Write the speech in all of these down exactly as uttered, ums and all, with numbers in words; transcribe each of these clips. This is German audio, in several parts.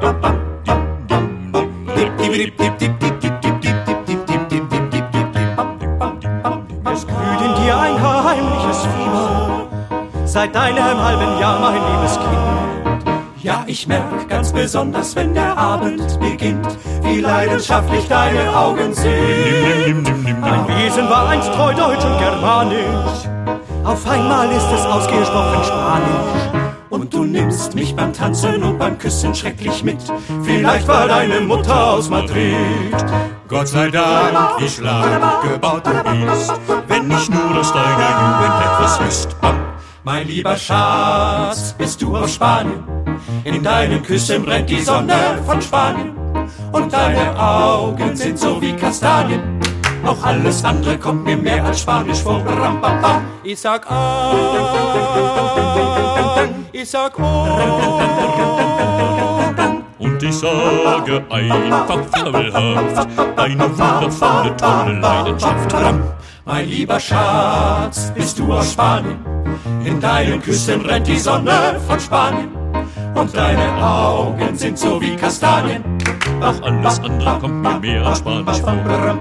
Es glüht in dir ein heimliches Fieber, seit einem halben Jahr, mein liebes Kind. Ja, ich merk ganz besonders, wenn der Abend beginnt, wie leidenschaftlich deine Augen sind. Mein Wesen war einst treu deutsch und germanisch, auf einmal ist es ausgesprochen Spanisch. Und du nimmst mich beim Tanzen und beim Küssen schrecklich mit, vielleicht war deine Mutter aus Madrid. Gott sei Dank, wie schlank gebaut du bist, wenn nicht nur aus deiner Jugend etwas ist. Mein lieber Schatz, bist du aus Spanien? In deinen Küssen brennt die Sonne von Spanien. Und deine Augen sind so wie Kastanien. Auch alles andere kommt mir mehr als Spanisch vor. Ich sag ah, ich sag oh. Und ich sage einfach fabelhaft, eine wundervolle, tolle Leidenschaft. Mein lieber Schatz, bist du aus Spanien? In deinen Küssen brennt die Sonne von Spanien. Und deine Augen sind so wie Kastanien. Auch alles andere kommt mir mehr als Spanisch vor.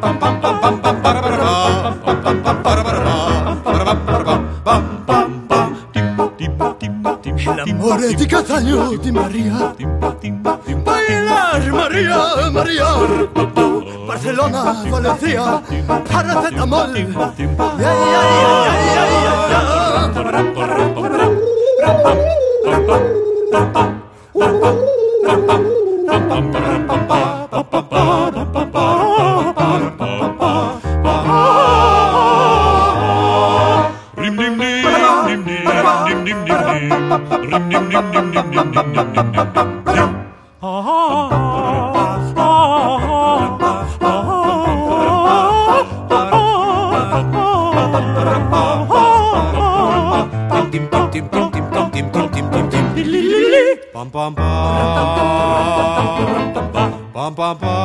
El amore di Catania di Maria. Bailar Maria, Maria. Barcelona, Valencia, paracetamol. Ya, ya, ya, ya, ya, Bam bam bam bam bam bam.